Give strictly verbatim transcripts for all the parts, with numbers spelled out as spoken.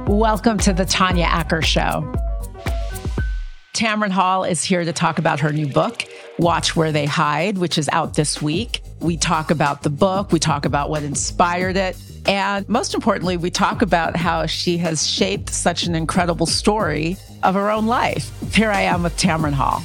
Welcome to the Tanya Acker Show. Tamron Hall is here to talk about her new book, Watch Where They Hide, which is out this week. We talk about the book, we talk about what inspired it, and most importantly, we talk about how she has shaped such an incredible story of her own life. Here I am with Tamron Hall.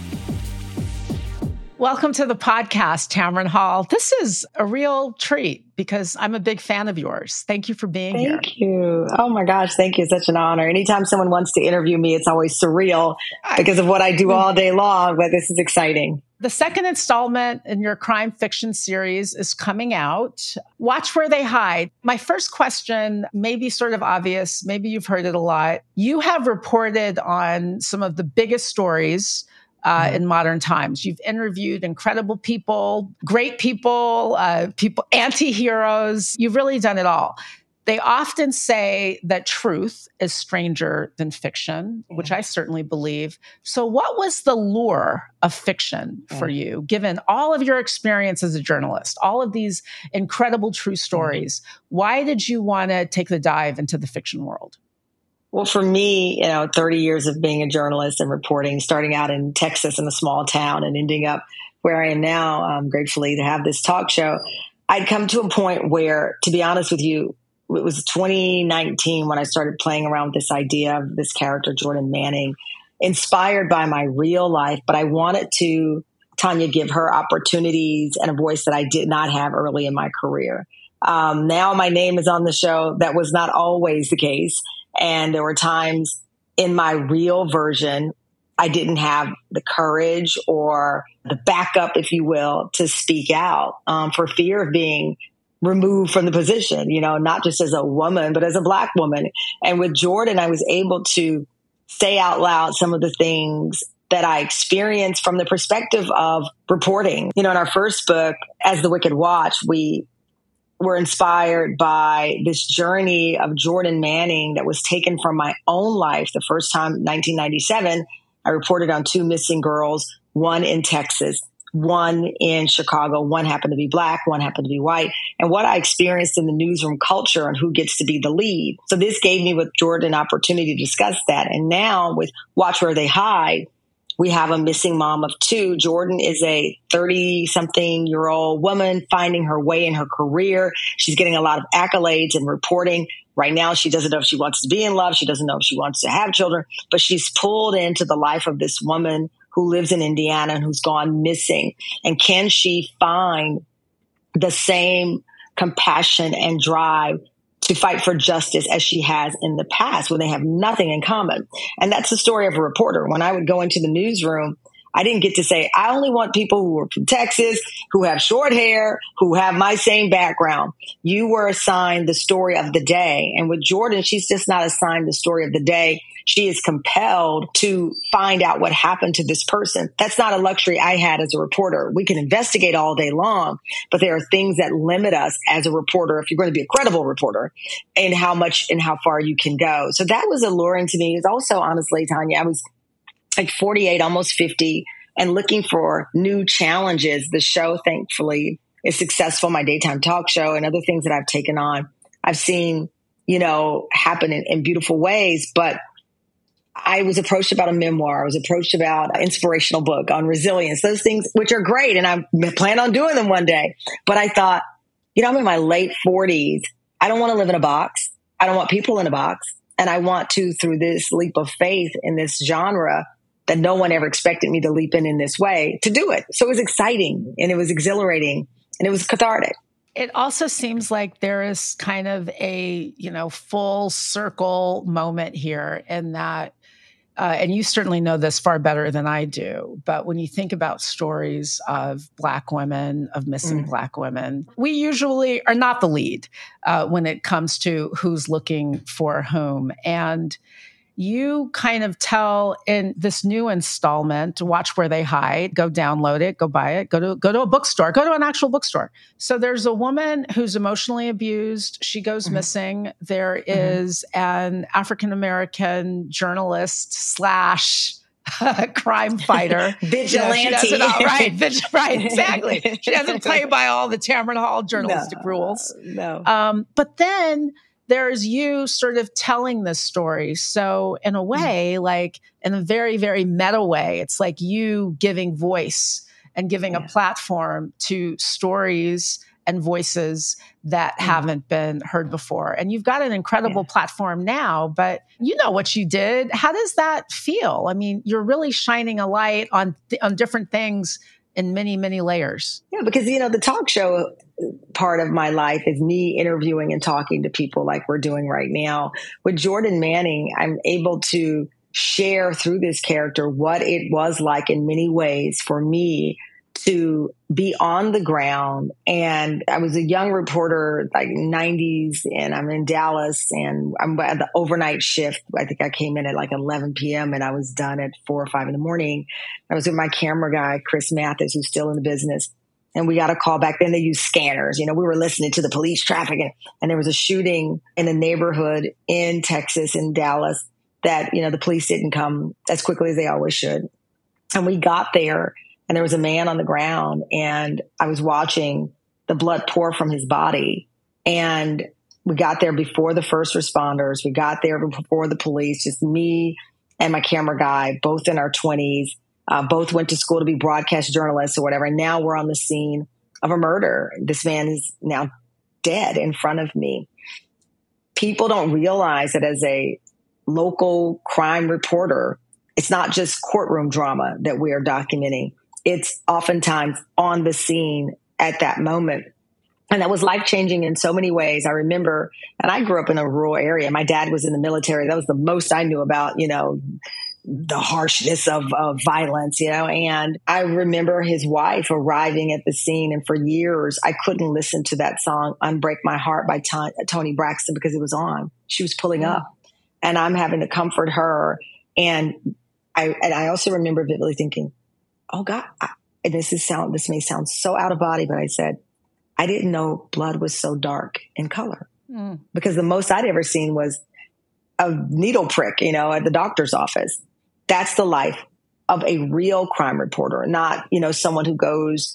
Welcome to the podcast, Tamron Hall. This is a real treat because I'm a big fan of yours. Thank you for being thank here. Thank you. Oh my gosh, thank you. Such an honor. Anytime someone wants to interview me, it's always surreal because of what I do all day long, but this is exciting. The second installment in your crime fiction series is coming out. Watch Where They Hide. My first question may be sort of obvious. Maybe you've heard it a lot. You have reported on some of the biggest stories Uh, in modern times. You've interviewed incredible people, great people, uh, people, anti-heroes. You've really done it all. They often say that truth is stranger than fiction, yeah. which I certainly believe. So what was the lure of fiction for yeah. you, given all of your experience as a journalist, all of these incredible true stories? Mm-hmm. Why did you want to take the dive into the fiction world? Well, for me, you know, thirty years of being a journalist and reporting, starting out in Texas in a small town and ending up where I am now, um, gratefully to have this talk show, I'd come to a point where, to be honest with you, it was twenty nineteen when I started playing around with this idea of this character, Jordan Manning, inspired by my real life. But I wanted to, Tanya, give her opportunities and a voice that I did not have early in my career. Um, now my name is on the show. That was not always the case. And there were times in my real version, I didn't have the courage or the backup, if you will, to speak out um, for fear of being removed from the position, you know, not just as a woman, but as a Black woman. And with Jordan, I was able to say out loud some of the things that I experienced from the perspective of reporting. You know, in our first book, As the Wicked Watch, we were inspired by this journey of Jordan Manning that was taken from my own life. The first time, nineteen ninety-seven, I reported on two missing girls, one in Texas, one in Chicago. One happened to be Black, one happened to be white. And what I experienced in the newsroom culture and who gets to be the lead. So this gave me with Jordan an opportunity to discuss that. And now with Watch Where They Hide, we have a missing mom of two. Jordan is a thirty-something-year-old woman finding her way in her career. She's getting a lot of accolades and reporting. Right now, she doesn't know if she wants to be in love. She doesn't know if she wants to have children. But she's pulled into the life of this woman who lives in Indiana and who's gone missing. And can she find the same compassion and drive to fight for justice as she has in the past when they have nothing in common? And that's the story of a reporter. When I would go into the newsroom, I didn't get to say, I only want people who are from Texas, who have short hair, who have my same background. You were assigned the story of the day. And with Jordan, she's just not assigned the story of the day. She is compelled to find out what happened to this person. That's not a luxury I had as a reporter. We can investigate all day long, but there are things that limit us as a reporter, if you're going to be a credible reporter, and how much and how far you can go. So that was alluring to me. It's also, honestly, Tanya, I was like forty-eight, almost fifty, and looking for new challenges. The show, thankfully, is successful. My daytime talk show and other things that I've taken on, I've seen, you know, happen in, in beautiful ways. But I was approached about a memoir. I was approached about an inspirational book on resilience, those things, which are great. And I plan on doing them one day. But I thought, you know, I'm in my late forties. I don't want to live in a box. I don't want people in a box. And I want to, through this leap of faith in this genre that no one ever expected me to leap in in this way, to do it. So it was exciting and it was exhilarating and it was cathartic. It also seems like there is kind of a, you know, full circle moment here in that, uh, and you certainly know this far better than I do, but when you think about stories of Black women, of missing mm. Black women, we usually are not the lead uh, when it comes to who's looking for whom. And you kind of tell in this new installment, Watch Where They Hide, go download it, go buy it, go to go to a bookstore, go to an actual bookstore. So there's a woman who's emotionally abused. She goes mm-hmm. missing. There mm-hmm. is an African-American journalist slash crime fighter. Vigilante. You know, she does it all right. Vig- right, exactly. She doesn't play by all the Tamron Hall journalistic no, rules. No. Um, but then there's you sort of telling this story. So in a way, like in a very, very meta way, it's like you giving voice and giving yeah. a platform to stories and voices that mm. haven't been heard before. And you've got an incredible yeah. platform now, but you know what you did. How does that feel? I mean, you're really shining a light on, th- on different things in many, many layers. Yeah, because, you know, the talk show part of my life is me interviewing and talking to people like we're doing right now. With Jordan Manning, I'm able to share through this character what it was like in many ways for me to be on the ground. And I was a young reporter, like nineties, and I'm in Dallas, and I'm at the overnight shift. I think I came in at like eleven p.m. and I was done at four or five in the morning. I was with my camera guy, Chris Mathis, who's still in the business. And we got a call back then. They used scanners. You know, we were listening to the police traffic, and, and there was a shooting in a neighborhood in Texas, in Dallas, that, you know, the police didn't come as quickly as they always should. And we got there, and there was a man on the ground, and I was watching the blood pour from his body. And we got there before the first responders. We got there before the police, just me and my camera guy, both in our twenties. Uh, both went to school to be broadcast journalists or whatever. And now we're on the scene of a murder. This man is now dead in front of me. People don't realize that as a local crime reporter, it's not just courtroom drama that we are documenting. It's oftentimes on the scene at that moment. And that was life-changing in so many ways. I remember, and I grew up in a rural area. My dad was in the military. That was the most I knew about, you know, the harshness of, of violence, you know, and I remember his wife arriving at the scene. And for years, I couldn't listen to that song, Unbreak My Heart by Ton- Toni Braxton, because it was on. She was pulling mm. up, and I'm having to comfort her. And I, and I also remember vividly thinking, oh God, I, and this is sound, this may sound so out of body, but I said, I didn't know blood was so dark in color, mm. because the most I'd ever seen was a needle prick, you know, at the doctor's office. That's the life of a real crime reporter, not, you know, someone who goes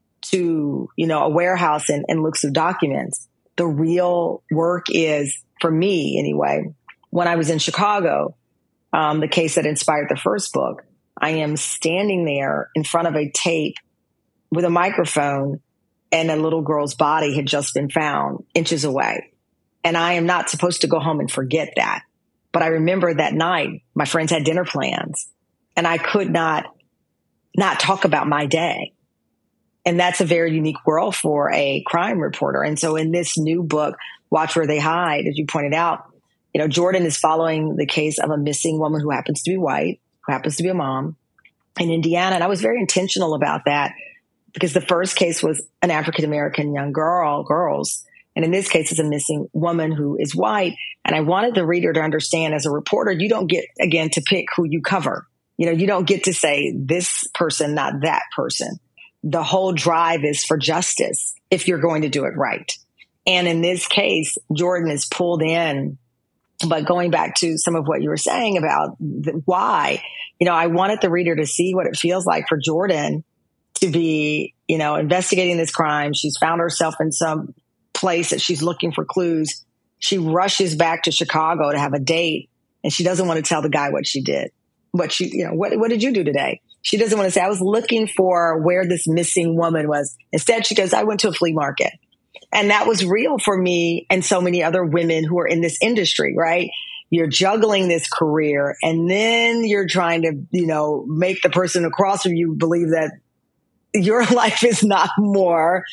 to, you know, a warehouse and, and looks through documents. The real work is, for me anyway, when I was in Chicago, um, the case that inspired the first book, I am standing there in front of a tape with a microphone, and a little girl's body had just been found inches away. And I am not supposed to go home and forget that. But I remember that night, my friends had dinner plans, and I could not not talk about my day. And that's a very unique world for a crime reporter. And so in this new book, Watch Where They Hide, as you pointed out, you know, Jordan is following the case of a missing woman who happens to be white, who happens to be a mom in Indiana. And I was very intentional about that, because the first case was an African-American young girl, girls. And in this case, it's a missing woman who is white. And I wanted the reader to understand, as a reporter, you don't get, again, to pick who you cover. You know, you don't get to say this person, not that person. The whole drive is for justice if you're going to do it right. And in this case, Jordan is pulled in. But going back to some of what you were saying about the, why, you know, I wanted the reader to see what it feels like for Jordan to be, you know, investigating this crime. She's found herself in some place that she's looking for clues. She rushes back to Chicago to have a date, and she doesn't want to tell the guy what she did. What she, you know, what, what did you do today? She doesn't want to say, I was looking for where this missing woman was. Instead, she goes, I went to a flea market. And that was real for me and so many other women who are in this industry, right? You're juggling this career, and then you're trying to, you know, make the person across from you believe that your life is not more,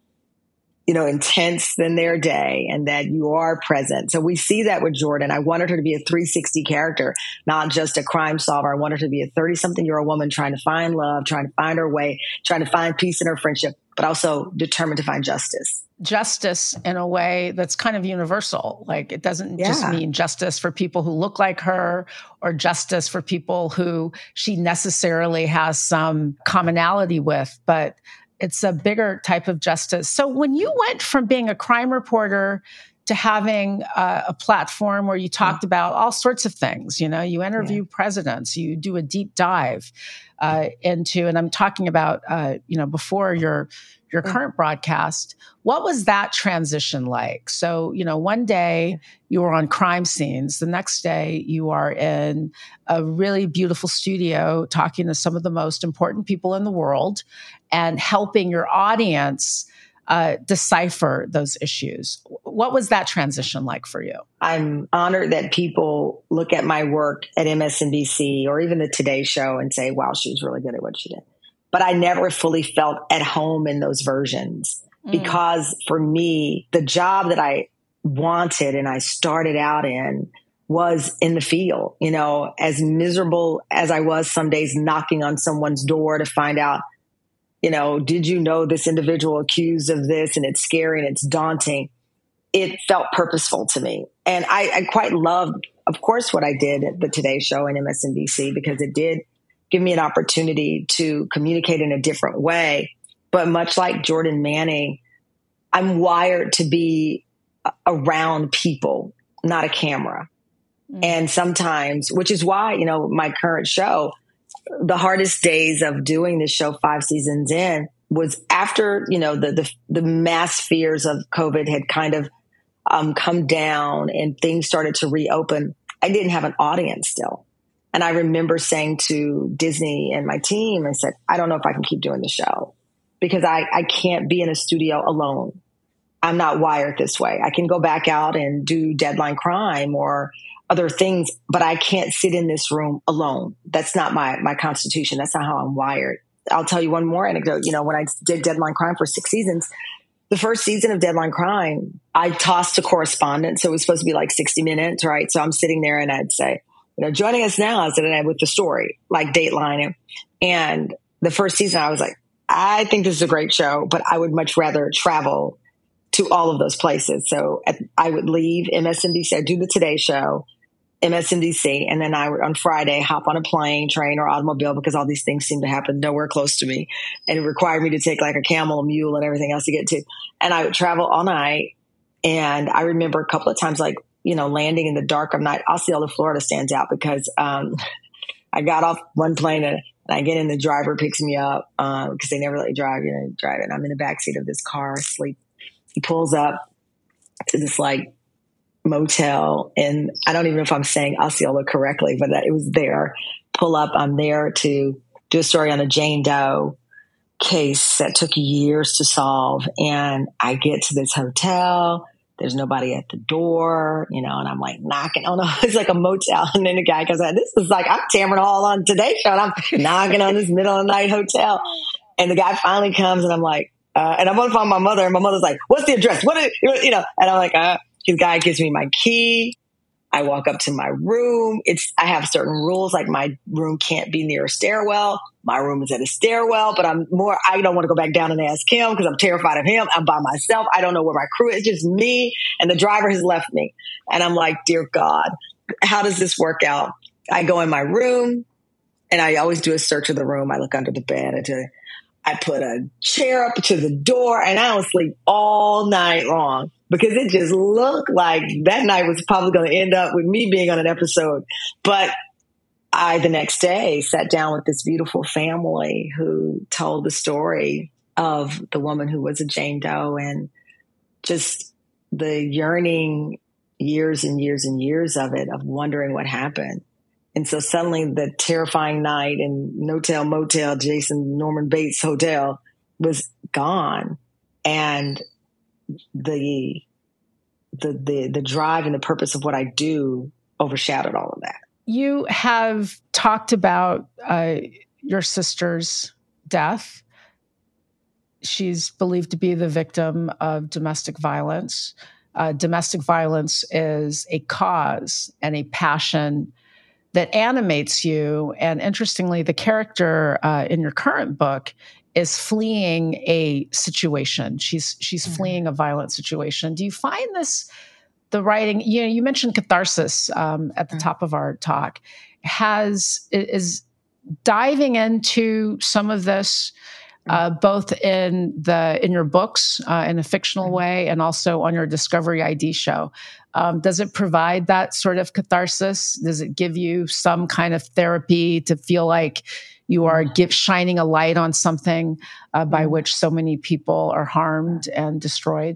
you know, intense than their day, and that you are present. So we see that with Jordan. I wanted her to be a three sixty character, not just a crime solver. I wanted her to be a thirty-something-year-old woman trying to find love, trying to find her way, trying to find peace in her friendship, but also determined to find justice. Justice in a way that's kind of universal. Like, it doesn't yeah. just mean justice for people who look like her, or justice for people who she necessarily has some commonality with, but it's a bigger type of justice. So when you went from being a crime reporter to having a, a platform where you talked about all sorts of things. You know, you interview yeah. presidents, you do a deep dive uh, into, and I'm talking about, uh, you know, before your your current broadcast. What was that transition like? So, you know, one day you were on crime scenes. The next day you are in a really beautiful studio talking to some of the most important people in the world and helping your audience Uh, decipher those issues. What was that transition like for you? I'm honored that people look at my work at M S N B C or even the Today Show and say, wow, she was really good at what she did. But I never fully felt at home in those versions mm. because for me, the job that I wanted and I started out in was in the field. You know, as miserable as I was some days knocking on someone's door to find out, you know, did you know this individual accused of this, and it's scary and it's daunting. It felt purposeful to me. And I, I quite loved, of course, what I did at the Today Show and M S N B C because it did give me an opportunity to communicate in a different way. But much like Jordan Manning, I'm wired to be around people, not a camera. Mm. And sometimes, which is why, you know, my current show, the hardest days of doing this show five seasons in was after, you know, the, the, the mass fears of COVID had kind of um, come down and things started to reopen. I didn't have an audience still. And I remember saying to Disney and my team, I said, I don't know if I can keep doing the show because I, I can't be in a studio alone. I'm not wired this way. I can go back out and do Deadline Crime or other things, but I can't sit in this room alone. That's not my, my constitution. That's not how I'm wired. I'll tell you one more anecdote. You know, when I did Deadline Crime for six seasons, the first season of Deadline Crime, I tossed a correspondent. So it was supposed to be like sixty minutes, right? So I'm sitting there and I'd say, you know, joining us now is that with the story, like Dateline. And the first season, I was like, I think this is a great show, but I would much rather travel to all of those places. So at, I would leave M S N B C, I'd do the Today Show, M S N B C, and then I would on Friday hop on a plane, train, or automobile because all these things seem to happen nowhere close to me. And it required me to take like a camel, a mule, and everything else to get to. And I would travel all night. And I remember a couple of times, like, you know, landing in the dark of night. Osceola, Florida stands out because um, I got off one plane and, and I get in, the driver picks me up because um, they never let you drive, you know, drive it. And I'm in the backseat of this car asleep. He pulls up to this like motel, and I don't even know if I'm saying Osceola correctly, but that it was there. Pull up, I'm there to do a story on a Jane Doe case that took years to solve. And I get to this hotel. There's nobody at the door, you know, and I'm like knocking on, it's like a motel. And then the guy goes, this is like, I'm Tamron Hall on Today Show. And I'm knocking on this middle of the night hotel. And the guy finally comes and I'm like, uh, and I'm on the phone with my mother, and my mother's like, what's the address? What is, you know, and I'm like, uh, the guy gives me my key. I walk up to my room. It's, I have certain rules, like my room can't be near a stairwell. My room is at a stairwell, but I'm more, I don't want to go back down and ask him because I'm terrified of him. I'm by myself. I don't know where my crew is. It's just me, and the driver has left me. And I'm like, dear God, how does this work out? I go in my room and I always do a search of the room. I look under the bed. I, do, I put a chair up to the door, and I don't sleep all night long. Because it just looked like that night was probably going to end up with me being on an episode. But I, the next day, sat down with this beautiful family who told the story of the woman who was a Jane Doe, and just the yearning years and years and years of it, of wondering what happened. And so suddenly the terrifying night in No-Tell Motel, Jason Norman Bates Hotel, was gone. And the, the, the, the drive and the purpose of what I do overshadowed all of that. You have talked about uh, your sister's death. She's believed to be the victim of domestic violence. Uh, domestic violence is a cause and a passion that animates you. And interestingly, the character uh, in your current book is fleeing a situation. She's she's mm-hmm. fleeing a violent situation. Do you find this, the writing, you know, you mentioned catharsis um, at the mm-hmm. top of our talk, has, is diving into some of this uh, both in the in your books uh, in a fictional way and also on your Discovery I D show. Um, does it provide that sort of catharsis? Does it give you some kind of therapy to feel like you are give, shining a light on something uh, by which so many people are harmed and destroyed?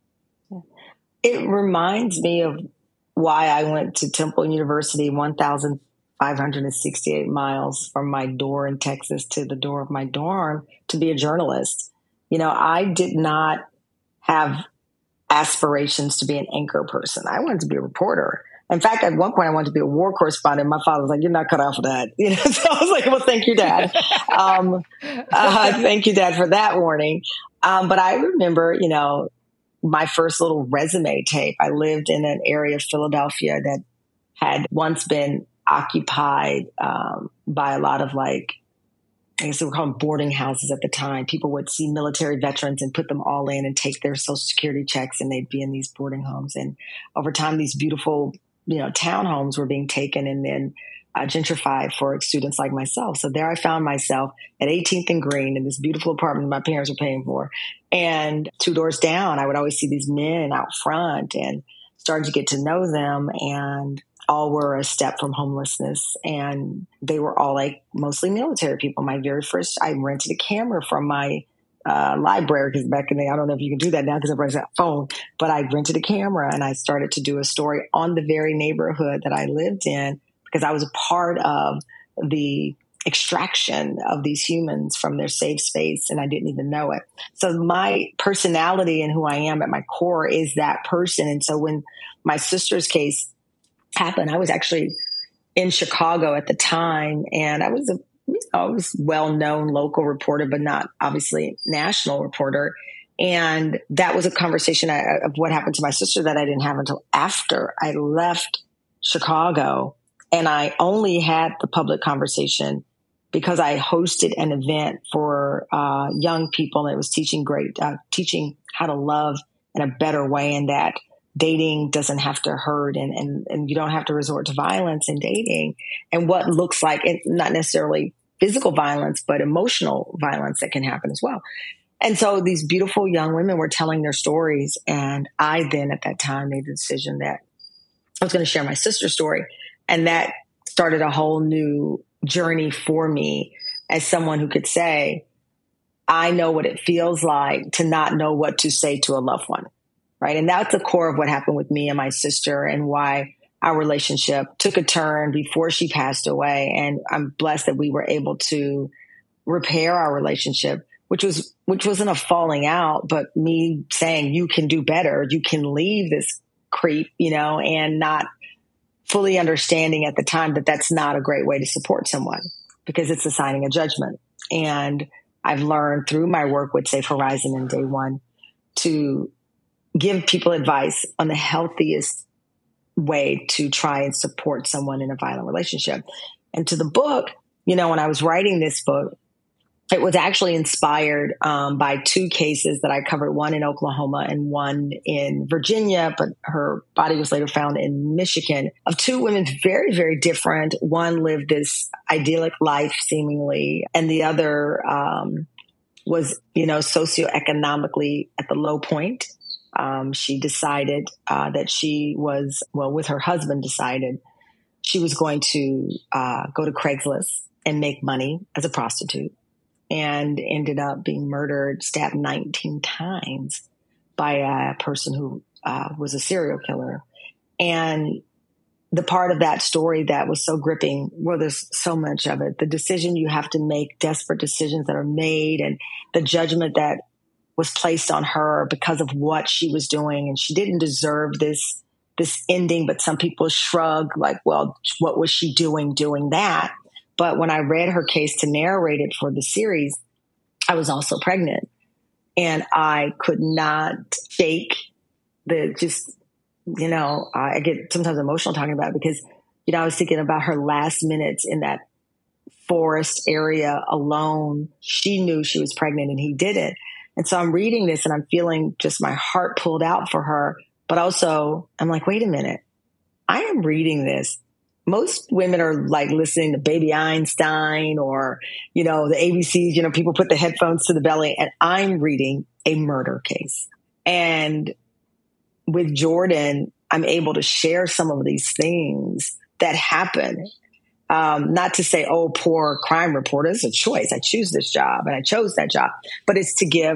It reminds me of why I went to Temple University, one thousand five hundred sixty-eight miles from my door in Texas to the door of my dorm to be a journalist. You know, I did not have aspirations to be an anchor person. I wanted to be a reporter. In fact, at one point I wanted to be a war correspondent. My father was like, "You're not cut out for that." You know, so I was like, "Well, thank you, Dad. um, uh, thank you, Dad, for that warning." Um, but I remember, you know, my first little resume tape. I lived in an area of Philadelphia that had once been occupied um, by a lot of, like, I guess they were called boarding houses at the time. People would see military veterans and put them all in and take their Social Security checks, and they'd be in these boarding homes. And over time, these beautiful, you know, townhomes were being taken and then uh, gentrified for students like myself. So there I found myself at eighteenth and Green in this beautiful apartment my parents were paying for. And two doors down, I would always see these men out front and started to get to know them, and all were a step from homelessness. And they were all like mostly military people. My very first, I rented a camera from my uh, library, because back in the day, I don't know if you can do that now because everybody's got a phone, but I rented a camera and I started to do a story on the very neighborhood that I lived in, because I was a part of the extraction of these humans from their safe space, and I didn't even know it. So my personality and who I am at my core is that person. And so when my sister's case happened, I was actually in Chicago at the time, and I was a you know, I was well-known local reporter, but not obviously national reporter. And that was a conversation I, of what happened to my sister that I didn't have until after I left Chicago. And I only had the public conversation because I hosted an event for uh, young people, and it was teaching great, uh, teaching how to love in a better way, and that dating doesn't have to hurt, and, and, and you don't have to resort to violence in dating, and what looks like, it, not necessarily physical violence, but emotional violence that can happen as well. And so these beautiful young women were telling their stories. And I then at that time made the decision that I was going to share my sister's story. And that started a whole new journey for me as someone who could say, I know what it feels like to not know what to say to a loved one. Right. And that's the core of what happened with me and my sister, and why our relationship took a turn before she passed away. And I'm blessed that we were able to repair our relationship, which was, which wasn't a falling out, but me saying, you can do better. You can leave this creep, you know, and not fully understanding at the time that that's not a great way to support someone, because it's assigning a judgment. And I've learned through my work with Safe Horizon and Day One to give people advice on the healthiest way to try and support someone in a violent relationship. And to the book, you know, when I was writing this book, it was actually inspired um, by two cases that I covered, one in Oklahoma and one in Virginia, but her body was later found in Michigan, of two women very, very different. One lived this idyllic life seemingly, and the other um, was, you know, socioeconomically at the low point. Um, she decided uh, that she was, well, with her husband decided she was going to uh, go to Craigslist and make money as a prostitute, and ended up being murdered, stabbed nineteen times by a person who uh, was a serial killer. And the part of that story that was so gripping, well, there's so much of it, the decision you have to make, desperate decisions that are made, and the judgment that was placed on her because of what she was doing. And she didn't deserve this, this ending, but some people shrug like, well, what was she doing, doing that? But when I read her case to narrate it for the series, I was also pregnant, and I could not shake the just, you know, I get sometimes emotional talking about it, because, you know, I was thinking about her last minutes in that forest area alone. She knew she was pregnant and he didn't. And so I'm reading this and I'm feeling just my heart pulled out for her. But also I'm like, wait a minute, I am reading this most women are like listening to Baby Einstein or, you know, the A B Cs, you know, people put the headphones to the belly, and I'm reading a murder case. And with Jordan, I'm able to share some of these things that happen. Um, not to say, oh, poor crime reporter, it's a choice. I choose this job and I chose that job, but it's to give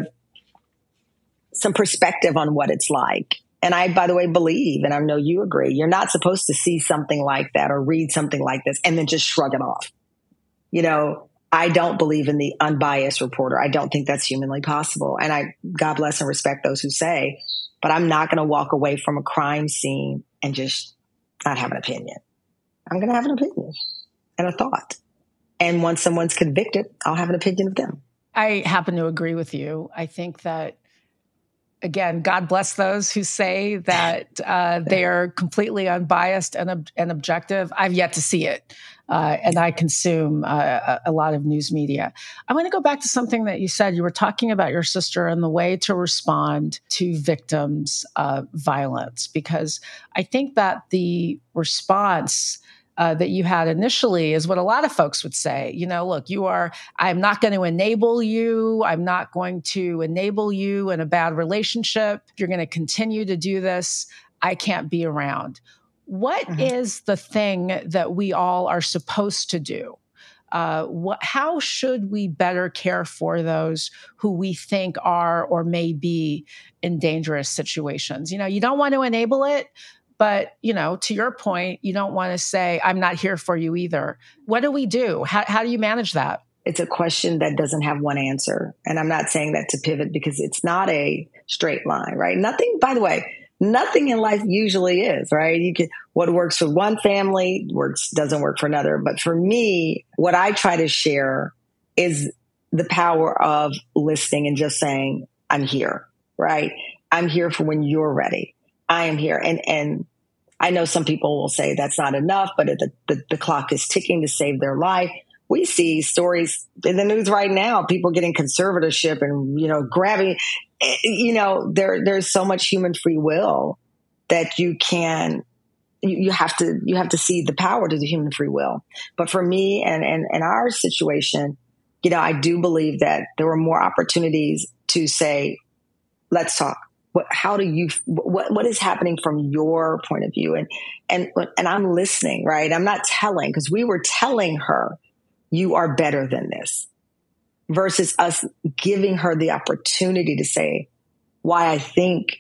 some perspective on what it's like. And I, by the way, believe, and I know you agree, you're not supposed to see something like that or read something like this and then just shrug it off. You know, I don't believe in the unbiased reporter. I don't think that's humanly possible. And I, God bless and respect those who say, but I'm not going to walk away from a crime scene and just not have an opinion. I'm going to have an opinion and a thought. And once someone's convicted, I'll have an opinion of them. I happen to agree with you. I think that, again, God bless those who say that uh, they are completely unbiased and, ob- and objective. I've yet to see it. Uh, and I consume uh, a lot of news media. I want to go back to something that you said. You were talking about your sister and the way to respond to victims of violence, because I think that the response Uh, that you had initially is what a lot of folks would say. You know, look, you are, I'm not going to enable you. I'm not going to enable you in a bad relationship. You're going to continue to do this. I can't be around. What mm-hmm. is the thing that we all are supposed to do? Uh, what, how should we better care for those who we think are or may be in dangerous situations? You know, you don't want to enable it. But, you know, to your point, you don't want to say, I'm not here for you either. What do we do? How, how do you manage that? It's a question that doesn't have one answer. And I'm not saying that to pivot because it's not a straight line, right? Nothing, by the way, nothing in life usually is, right? You can, what works for one family works, doesn't work for another. But for me, what I try to share is the power of listening and just saying, I'm here, right? I'm here for when you're ready. I am here. And, and I know some people will say that's not enough, but the, the, the clock is ticking to save their life. We see stories in the news right now, people getting conservatorship and, you know, grabbing, you know, there, there's so much human free will that you can, you, you have to, you have to see the power to the human free will. But for me and, and, and our situation, you know, I do believe that there were more opportunities to say, let's talk. What, how do you, what, what is happening from your point of view? And, and, and I'm listening, right? I'm not telling, because we were telling her, you are better than this, versus us giving her the opportunity to say why I think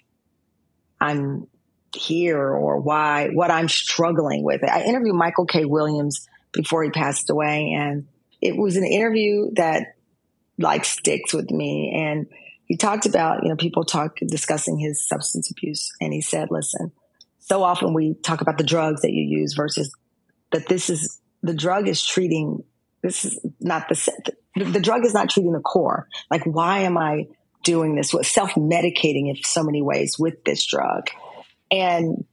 I'm here or why, what I'm struggling with. I interviewed Michael K. Williams before he passed away. And it was an interview that like sticks with me. And he talked about, you know, people talk discussing his substance abuse. And he said, listen, so often we talk about the drugs that you use versus that this is, the drug is treating, this is not the, the, the drug is not treating the core. Like, why am I doing this? With self-medicating in so many ways with this drug. And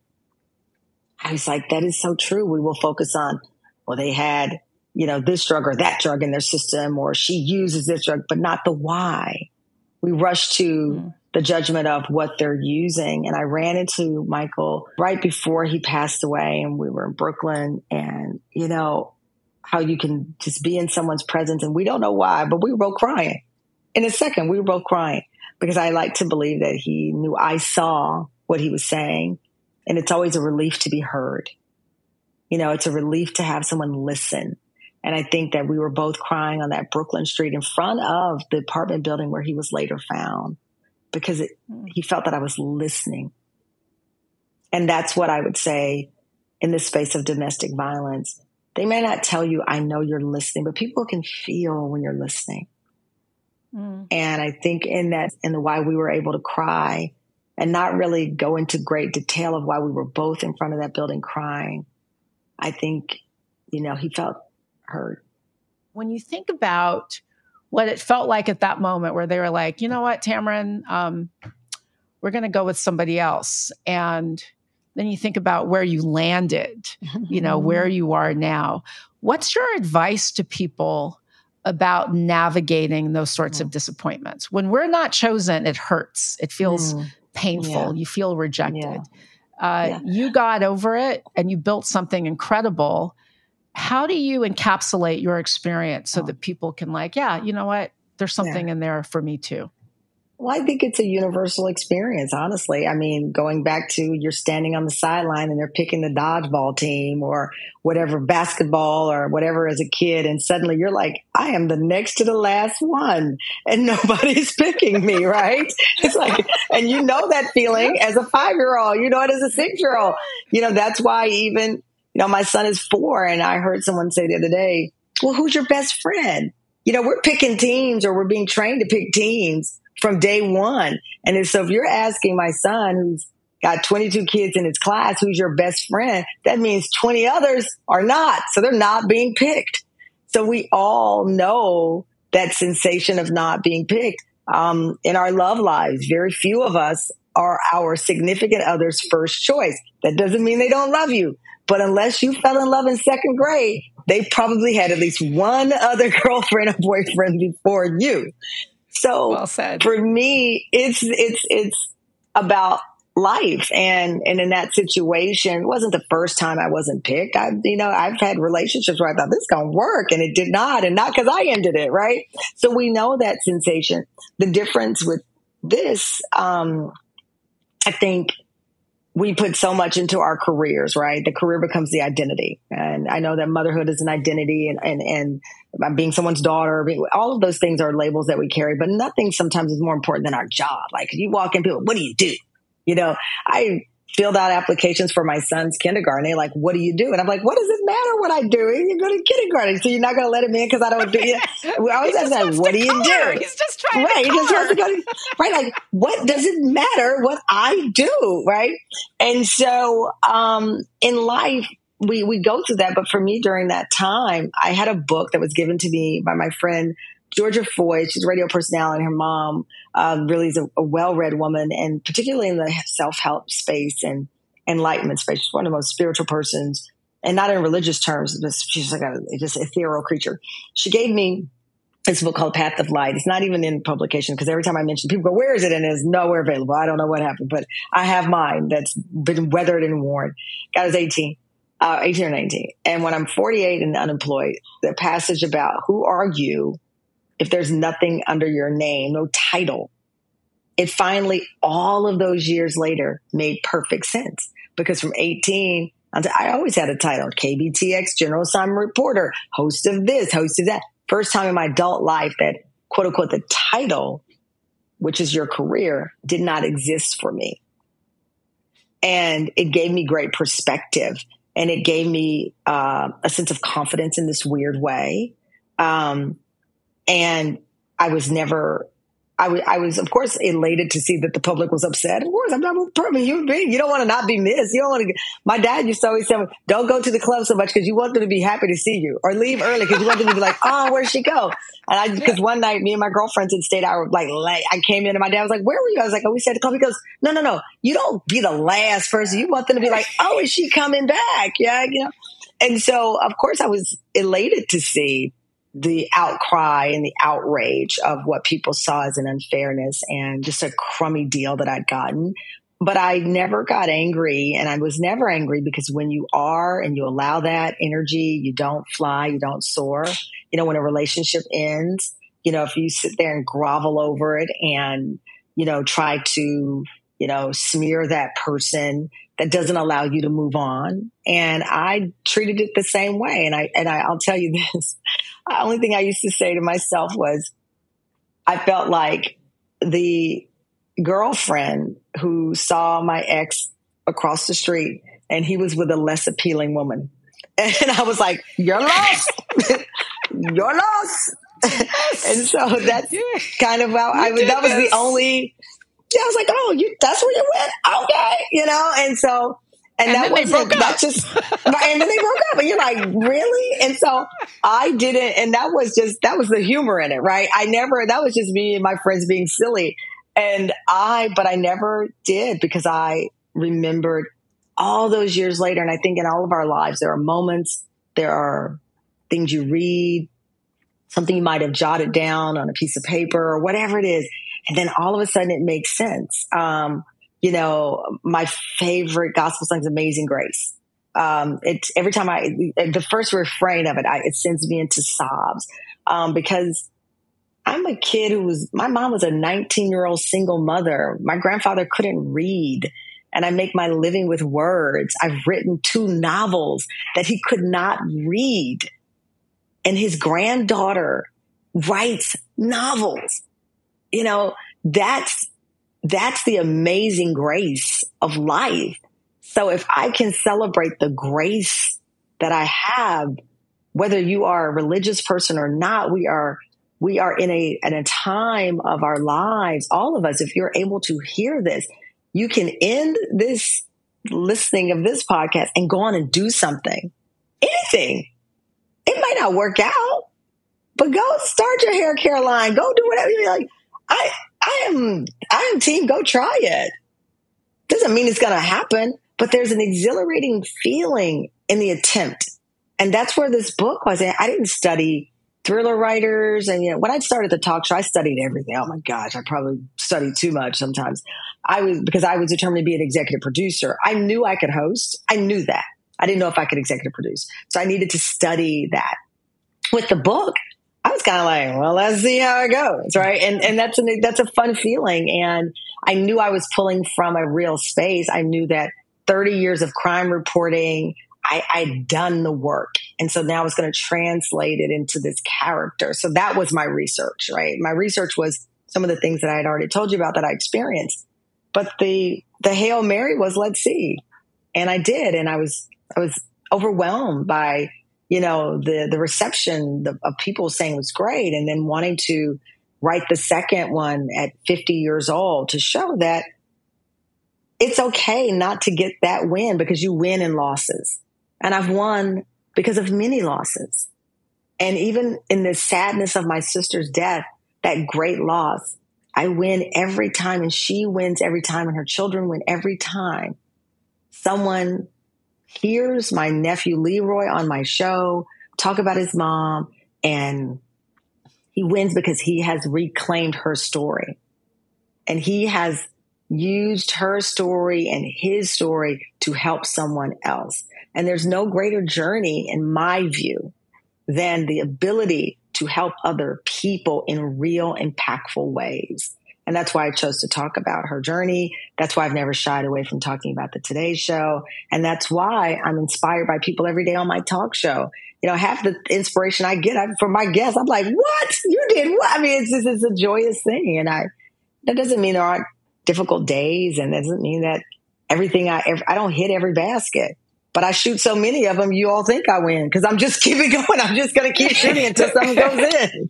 I was like, that is so true. We will focus on, well, they had, you know, this drug or that drug in their system, or she uses this drug, but not the why. We rush to mm. the judgment of what they're using. And I ran into Michael right before he passed away, and we were in Brooklyn, and, you know, how you can just be in someone's presence and we don't know why, but we were both crying. In a second, we were both crying because I like to believe that he knew I saw what he was saying. And it's always a relief to be heard. You know, it's a relief to have someone listen. And I think that we were both crying on that Brooklyn street in front of the apartment building where he was later found, because it, he felt that I was listening. And that's what I would say in the space of domestic violence. They may not tell you, I know you're listening, but people can feel when you're listening. Mm. And I think in that, in the why we were able to cry and not really go into great detail of why we were both in front of that building crying, I think, you know, he felt heard. When you think about what it felt like at that moment where they were like, you know what, Tamarin, um, we're going to go with somebody else. And then you think about where you landed, you know, where you are now. What's your advice to people about navigating those sorts mm. of disappointments? When we're not chosen, it hurts. It feels mm. painful. Yeah. You feel rejected. Yeah. Uh, Yeah. You got over it and you built something incredible. How do you encapsulate your experience so Oh. that people can like, yeah, you know what? There's something Yeah. in there for me too. Well, I think it's a universal experience, honestly. I mean, going back to you're standing on the sideline and they're picking the dodgeball team or whatever, basketball or whatever as a kid. And suddenly you're like, I am the next to the last one and nobody's picking me, right? It's like, and you know that feeling as a five year old, you know it as a six year old. You know, that's why even, you know, my son is four and I heard someone say the other day, well, who's your best friend? You know, we're picking teams or we're being trained to pick teams from day one. And so if you're asking my son, who's got twenty-two kids in his class, who's your best friend, that means twenty others are not. So they're not being picked. So we all know that sensation of not being picked. Um, in our love lives, very few of us are our significant other's first choice. That doesn't mean they don't love you. But unless you fell in love in second grade, they probably had at least one other girlfriend or boyfriend before you. So well said. For me, it's it's it's about life, and and in that situation, it wasn't the first time I wasn't picked. I, you know, I've had relationships where I thought this is gonna work, and it did not, and not because I ended it, right? So we know that sensation. The difference with this, um, I think. We put so much into our careers, right? The career becomes the identity. And I know that motherhood is an identity and, and, and being someone's daughter, being, all of those things are labels that we carry, but nothing sometimes is more important than our job. Like if you walk in, people, what do you do? You know, I filled out applications for my son's kindergarten. They're like, what do you do? And I'm like, what does it matter what I do? You go to kindergarten. So you're not going to let him in because I don't do it. We always ask that, what do you color. do? He's just trying right, to he just wants to go to, right. Like, what does it matter what I do? Right. And so, um, in life, we, we go through that. But for me during that time, I had a book that was given to me by my friend, Georgia Foy. She's a radio personality. Her mom um, really is a, a well-read woman, and particularly in the self-help space and enlightenment space. She's one of the most spiritual persons, and not in religious terms. Just, she's like a just ethereal creature. She gave me this book called Path of Light. It's not even in publication because every time I mention, people go, "Where is it?" And it's nowhere available. I don't know what happened, but I have mine that's been weathered and worn. God is eighteen. Uh, eighteen or nineteen. And when I'm forty-eight and unemployed, the passage about who are you if there's nothing under your name, no title, it finally, all of those years later, made perfect sense. Because from eighteen, I always had a title, K B T X, General Assignment Reporter, host of this, host of that. First time in my adult life that, quote unquote, the title, which is your career, did not exist for me. And it gave me great perspective. And it gave me uh, a sense of confidence in this weird way. Um, And I was never, I, w- I was, of course, elated to see that the public was upset. Of course, I'm not a perfect human being. You don't want to not be missed. You don't want to, my dad used to always tell me, don't go to the club so much because you want them to be happy to see you, or leave early because you want them to be like, oh, where'd she go? And I, because one night me and my girlfriends had stayed out like late. I came in and my dad was like, where were you? I was like, oh, we stayed at the club. He goes, no, no, no. You don't be the last person. You want them to be like, oh, is she coming back? Yeah. You know? And so, of course, I was elated to see the outcry and the outrage of what people saw as an unfairness and just a crummy deal that I'd gotten. But I never got angry, and I was never angry because when you are and you allow that energy, you don't fly, you don't soar. You know, when a relationship ends, you know, if you sit there and grovel over it and, you know, try to, you know, smear that person, that doesn't allow you to move on. And I treated it the same way. And I, and I, I'll tell you this. The only thing I used to say to myself was I felt like the girlfriend who saw my ex across the street and he was with a less appealing woman. And I was like, you're lost. You're lost. And so that's kind of how I was, that was the only, yeah, I was like, oh, you, that's where you went? Okay. You know? And so, And, and that wasn't, that just, and then they broke up and you're like, really? And so I didn't, and that was just, that was the humor in it, right? I never, that was just me and my friends being silly. And I, but I never did because I remembered all those years later. And I think in all of our lives, there are moments, there are things you read, something you might have jotted down on a piece of paper or whatever it is. And then all of a sudden it makes sense. Um, you know, my favorite gospel song is Amazing Grace. Um, it's every time I, the first refrain of it, I, it sends me into sobs, um, because I'm a kid who was, my mom was a nineteen year old single mother. My grandfather couldn't read, and I make my living with words. I've written two novels that he could not read. And his granddaughter writes novels. You know, that's, that's the amazing grace of life. So if I can celebrate the grace that I have, whether you are a religious person or not, we are We are in a, in a time of our lives, all of us, if you're able to hear this, you can end this listening of this podcast and go on and do something, anything. It might not work out, but go start your hair care line. Go do whatever you like. I, I am, I am team. Go try it. Doesn't mean it's going to happen, but there's an exhilarating feeling in the attempt. And that's where this book was. I didn't study thriller writers. And, you know, when I started the talk show, I studied everything. Oh my gosh, I probably studied too much sometimes. I was, because I was determined to be an executive producer. I knew I could host. I knew that. I didn't know if I could executive produce. So I needed to study that. With the book, I was kind of like, well, let's see how it goes. Right. And, and that's, an, that's a fun feeling. And I knew I was pulling from a real space. I knew that thirty years of crime reporting, I, I'd done the work. And so now I was going to translate it into this character. So that was my research, right? My research was some of the things that I had already told you about that I experienced. But the, the Hail Mary was, let's see. And I did. And I was, I was overwhelmed by, you know, the, the reception the, of people saying it was great. And then wanting to write the second one at fifty years old to show that it's okay not to get that win, because you win in losses. And I've won because of many losses. And even in the sadness of my sister's death, that great loss, I win every time, and she wins every time, and her children win every time. Someone hears my nephew Leroy on my show talk about his mom, and he wins because he has reclaimed her story. And he has used her story and his story to help someone else. And there's no greater journey, in my view, than the ability to help other people in real, impactful ways. And that's why I chose to talk about her journey. That's why I've never shied away from talking about the Today Show. And that's why I'm inspired by people every day on my talk show. You know, half the inspiration I get from my guests, I'm like, what? You did what? I mean, it's just, it's a joyous thing. And I, that doesn't mean there aren't difficult days, and that doesn't mean that everything I, I don't hit every basket. But I shoot so many of them, you all think I win, because I'm just keeping going. I'm just going to keep shooting until something goes in.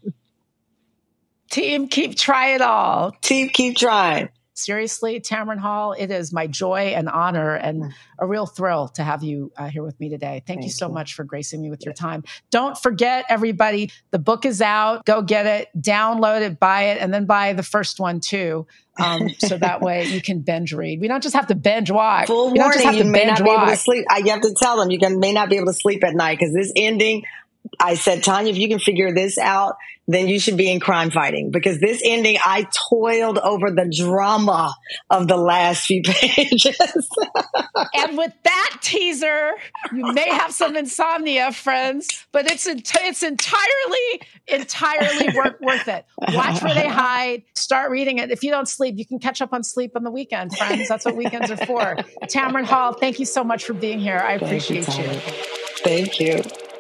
Team, keep trying it all. Team, keep trying. Seriously, Tamron Hall, it is my joy and honor and a real thrill to have you uh, here with me today. Thank, Thank you so you. much for gracing me with your time. Don't forget, everybody, the book is out. Go get it, download it, buy it, and then buy the first one too. Um, so that way you can binge read. We don't just have to binge watch. Full you warning, you may not be watch. able to sleep. I have to tell them you can may not be able to sleep at night, because this ending, I said, Tanya, if you can figure this out, then you should be in crime fighting, because this ending, I toiled over the drama of the last few pages. And with that teaser, you may have some insomnia, friends, but it's ent- it's entirely, entirely worth, worth it. Watch Where They Hide. Start reading it. If you don't sleep, you can catch up on sleep on the weekend, friends. That's what weekends are for. Tamron Hall, thank you so much for being here. I appreciate you. Thank you.